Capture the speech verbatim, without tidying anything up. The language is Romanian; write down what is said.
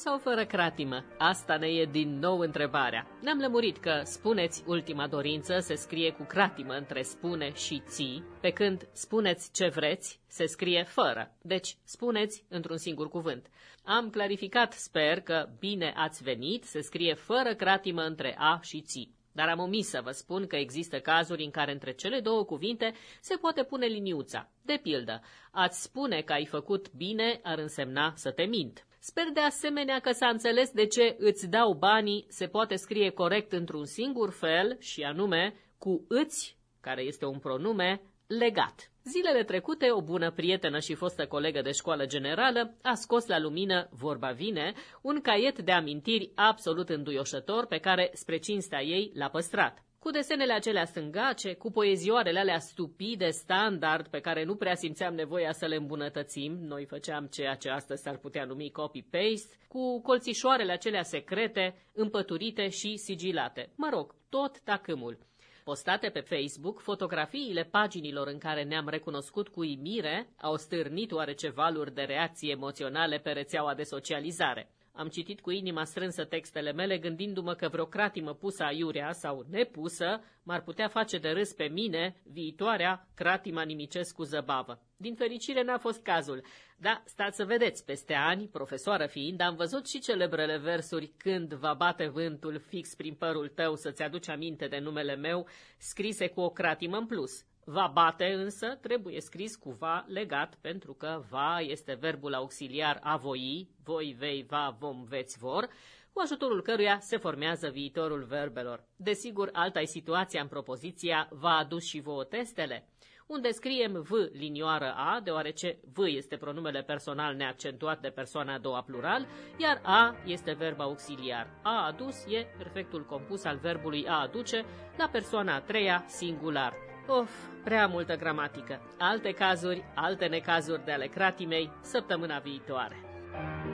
sau fără cratimă? Asta ne e din nou întrebarea. Ne-am lămurit că spuneți ultima dorință se scrie cu cratimă între spune și ții, pe când spuneți ce vreți se scrie fără, deci spuneți într-un singur cuvânt. Am clarificat, sper, că bine ați venit se scrie fără cratimă între a și ții. Dar am omis să vă spun că există cazuri în care între cele două cuvinte se poate pune liniuța. De pildă, ați spune că ai făcut bine ar însemna să te mint. Sper de asemenea că s-a înțeles de ce îți dau banii se poate scrie corect într-un singur fel și anume cu îți, care este un pronume, legat. Zilele trecute, o bună prietenă și fostă colegă de școală generală a scos la lumină, vorba vine, un caiet de amintiri absolut înduioșător pe care, spre cinstea ei, l-a păstrat. Cu desenele acelea stângace, cu poezioarele alea stupide, standard, pe care nu prea simțeam nevoia să le îmbunătățim, noi făceam ceea ce astăzi s-ar putea numi copy-paste, cu colțișoarele acelea secrete, împăturite și sigilate. Mă rog, tot tacâmul. Postate pe Facebook, fotografiile paginilor în care ne-am recunoscut cu uimire au stârnit oarece valuri de reacții emoționale pe rețeaua de socializare. Am citit cu inima strânsă textele mele gândindu-mă că vreo cratimă pusă aiurea sau nepusă m-ar putea face de râs pe mine viitoarea cratima nimicesc cu zăbavă. Din fericire n-a fost cazul, dar stați să vedeți, peste ani, profesoară fiind, am văzut și celebrele versuri Când va bate vântul fix prin părul tău să-ți aduci aminte de numele meu, scrise cu o cratimă în plus. Va bate însă trebuie scris cu va legat pentru că va este verbul auxiliar a voi, voi, vei, va, vom, veți, vor, cu ajutorul căruia se formează viitorul verbelor. Desigur, alta-i situația în propoziția v-a adus și vouă testele, unde scriem v linioară a, deoarece v este pronumele personal neaccentuat de persoana a doua plural, iar a este verb auxiliar. A adus e perfectul compus al verbului a aduce la persoana a treia singular. Of, prea multă gramatică. Alte cazuri, alte necazuri de ale cratimei, săptămâna viitoare.